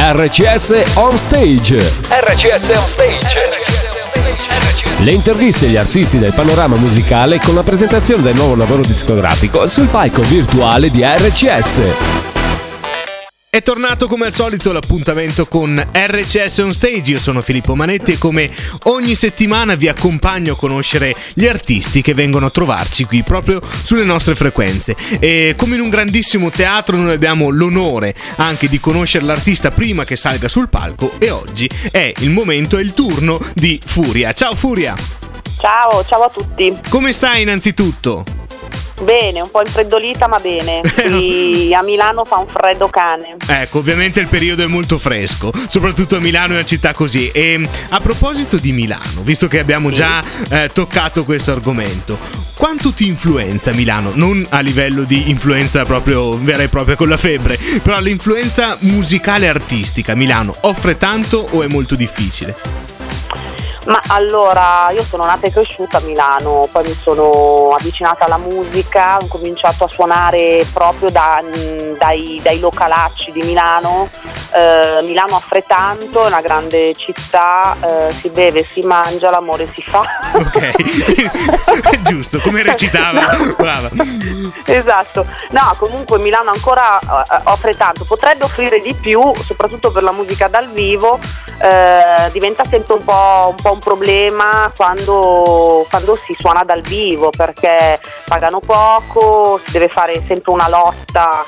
RCS On Stage. RCS On Stage. Le interviste agli artisti del panorama musicale con la presentazione del nuovo lavoro discografico sul palco virtuale di RCS. È tornato come al solito l'appuntamento con RCS On Stage. Io sono Filippo Manetti e come ogni settimana vi accompagno a conoscere gli artisti che vengono a trovarci qui proprio sulle nostre frequenze. E come in un grandissimo teatro noi abbiamo l'onore anche di conoscere l'artista prima che salga sul palco, e oggi è il turno di Furia. Ciao Furia! Ciao a tutti. Come stai innanzitutto? Bene, un po' infreddolita ma bene. Qui a Milano fa un freddo cane. Ecco, ovviamente il periodo è molto fresco, soprattutto a Milano, è una città così. E a proposito di Milano, visto che abbiamo già toccato questo argomento, quanto ti influenza Milano? Non a livello di influenza proprio vera e propria con la febbre, però l'influenza musicale artistica Milano offre tanto o è molto difficile? Ma allora, io sono nata e cresciuta a Milano, poi mi sono avvicinata alla musica, ho cominciato a suonare proprio dai localacci di Milano. Milano offre tanto, è una grande città, si beve, si mangia, l'amore si fa. Ok, giusto, come recitava, brava. Esatto, no, comunque Milano ancora offre tanto, potrebbe offrire di più, soprattutto per la musica dal vivo. Diventa sempre un po' un problema quando si suona dal vivo, perché pagano poco, si deve fare sempre una lotta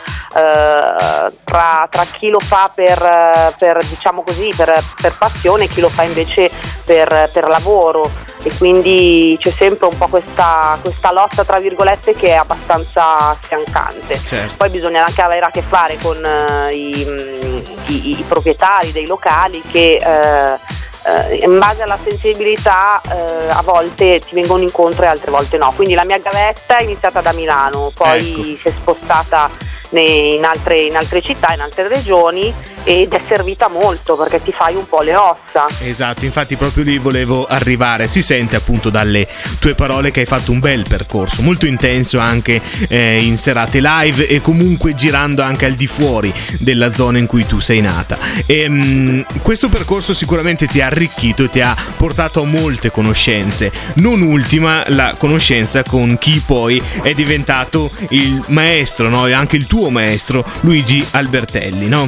tra chi lo fa per diciamo così per passione e chi lo fa invece per lavoro, e quindi c'è sempre un po' questa lotta tra virgolette che è abbastanza sfiancante. Certo. Poi bisogna anche avere a che fare con i proprietari dei locali che in base alla sensibilità a volte ti vengono incontro e altre volte no, quindi la mia gavetta è iniziata da Milano, poi si è spostata in altre città, in altre regioni, ed è servita molto perché ti fai un po' le ossa. Esatto, infatti proprio lì volevo arrivare. Si sente appunto dalle tue parole che hai fatto un bel percorso, molto intenso anche in serate live e comunque girando anche al di fuori della zona in cui tu sei nata. E questo percorso sicuramente ti ha arricchito e ti ha portato a molte conoscenze, non ultima la conoscenza con chi poi è diventato il maestro, no? E anche il tuo maestro Luigi Albertelli, no?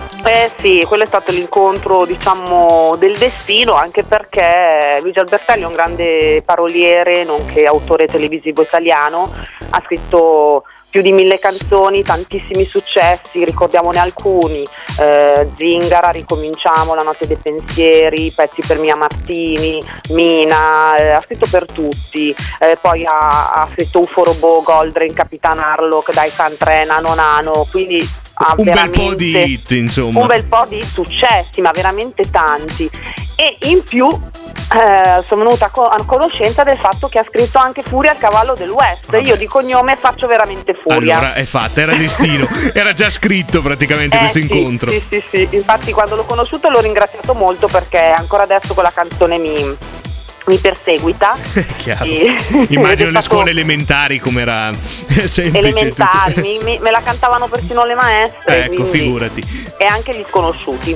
Sì, quello è stato l'incontro, diciamo, del destino, anche perché Luigi Albertelli è un grande paroliere, nonché autore televisivo italiano, ha scritto più di 1000 canzoni, tantissimi successi, ricordiamone alcuni, Zingara, Ricominciamo, La notte dei pensieri, pezzi per Mia Martini, Mina, ha scritto per tutti, poi ha scritto UFO Robot, Goldrain, Capitan Harlock, Dai Cantre, Nano Nano, quindi un bel po' di hit, insomma. Un bel po' di successi, ma veramente tanti. E in più sono venuta a conoscenza del fatto che ha scritto anche Furia al cavallo del West. Io di cognome faccio veramente Furia. Allora è fatta, era destino, era già scritto praticamente questo incontro. Sì, infatti quando l'ho conosciuto l'ho ringraziato molto, perché ancora adesso quella canzone mi perseguita. Chiaro. Immagino le scuole elementari come era semplice. Elementari, me la cantavano persino le maestre. Ecco, figurati. E anche gli sconosciuti.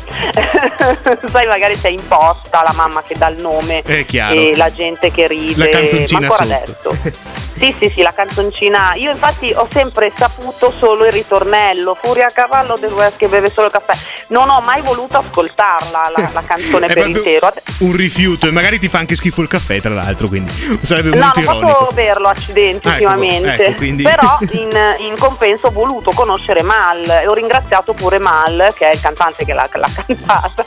Sai, magari sei imposta, la mamma che dà il nome e la gente che ride. La canzoncina ma ancora sotto. adesso. Sì, la canzoncina. Io infatti ho sempre saputo solo il ritornello, Furia a cavallo del West che beve solo caffè. Non ho mai voluto ascoltarla la canzone per intero. Un rifiuto, e magari ti fa anche schifo il caffè, tra l'altro, quindi sarebbe molto ironico. No, non posso berlo accidenti ultimamente. Ecco, quindi... Però in compenso ho voluto conoscere Mal e ho ringraziato pure Mal, che è il cantante che l'ha cantata,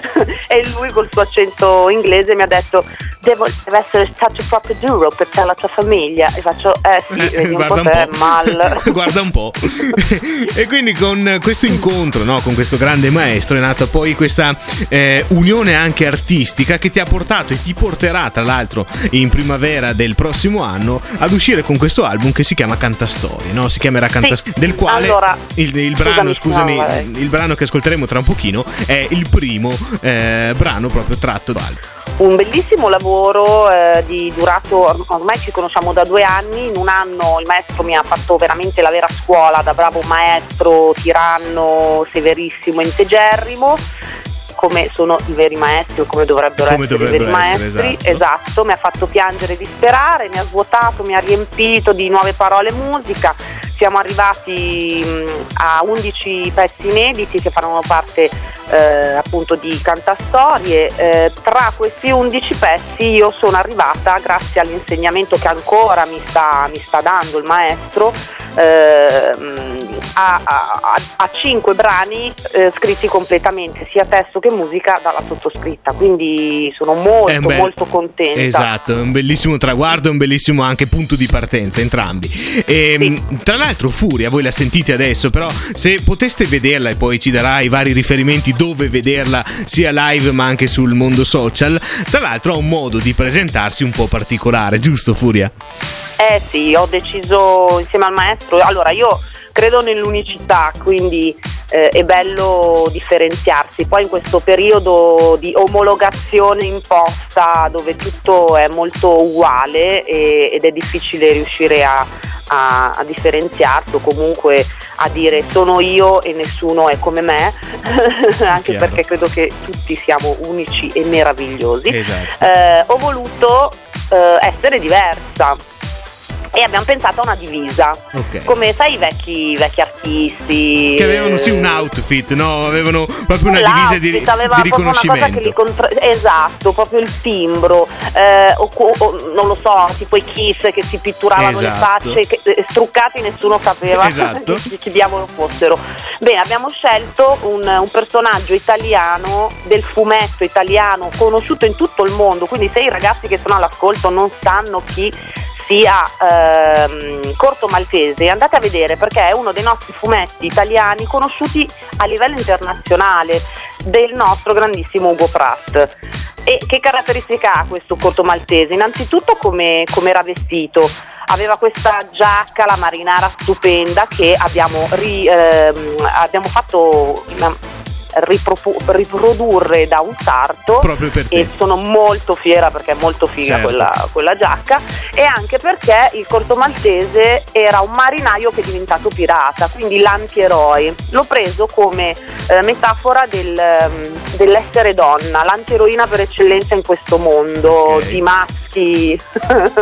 e lui col suo accento inglese mi ha detto: deve essere stato proprio duro per te e la tua famiglia. E faccio sì, vedi un po' te, Mal. Guarda un po'. E quindi con questo incontro, no, con questo grande maestro è nata poi questa unione anche artistica che ti ha portato e ti porterà tra l'altro in primavera del prossimo anno ad uscire con questo album che si chiama Cantastorie, no? Si chiamerà Cantastorie, del quale allora, il brano, il brano che ascolteremo tra un pochino è il primo brano proprio tratto dall'album. un bellissimo lavoro durato, ormai ci conosciamo da 2 anni. In un anno il maestro mi ha fatto veramente la vera scuola, da bravo maestro, tiranno, severissimo, integerrimo, come sono i veri maestri o come dovrebbero essere i veri maestri. Esatto, mi ha fatto piangere e disperare, mi ha svuotato, mi ha riempito di nuove parole e musica. Siamo arrivati a 11 pezzi inediti che faranno parte appunto di Cantastorie. Tra questi 11 pezzi io sono arrivata, grazie all'insegnamento che ancora mi sta dando il maestro, a 5 brani scritti completamente, sia testo che musica, dalla sottoscritta, quindi sono molto contenta. Esatto, è un bellissimo traguardo, un bellissimo anche punto di partenza entrambi. Sì. Tra l'altro Furia, voi la sentite adesso, però se poteste vederla e poi ci darà i vari riferimenti dove vederla sia live ma anche sul mondo social, tra l'altro ha un modo di presentarsi un po' particolare, giusto Furia? Sì, ho deciso insieme al maestro, allora io credo nell'unicità, quindi è bello differenziarsi. Poi in questo periodo di omologazione imposta, dove tutto è molto uguale ed è difficile riuscire a differenziarsi, o comunque a dire sono io e nessuno è come me, anche perché credo che tutti siamo unici e meravigliosi. Esatto. Ho voluto essere diversa e abbiamo pensato a una divisa, come sai i vecchi artisti che avevano sì un outfit, no? Avevano proprio una divisa di riconoscimento, una cosa che esatto, proprio il timbro, o non lo so, tipo i Kiss che si pitturavano le facce, struccati, nessuno sapeva chi diavolo fossero. Bene, abbiamo scelto un personaggio italiano, del fumetto italiano, conosciuto in tutto il mondo, quindi se i ragazzi che sono all'ascolto non sanno chi sia Corto Maltese, andate a vedere, perché è uno dei nostri fumetti italiani conosciuti a livello internazionale, del nostro grandissimo Ugo Pratt. E che caratteristica ha questo Corto Maltese? Innanzitutto come era vestito. Aveva questa giacca, la marinara stupenda, che abbiamo fatto riprodurre da un sarto, proprio per te. E sono molto fiera perché è molto figa, certo, quella giacca, e anche perché il Corto Maltese era un marinaio che è diventato pirata, quindi l'antieroe. L'ho preso come metafora dell'essere donna, l'antieroina per eccellenza in questo mondo di maschi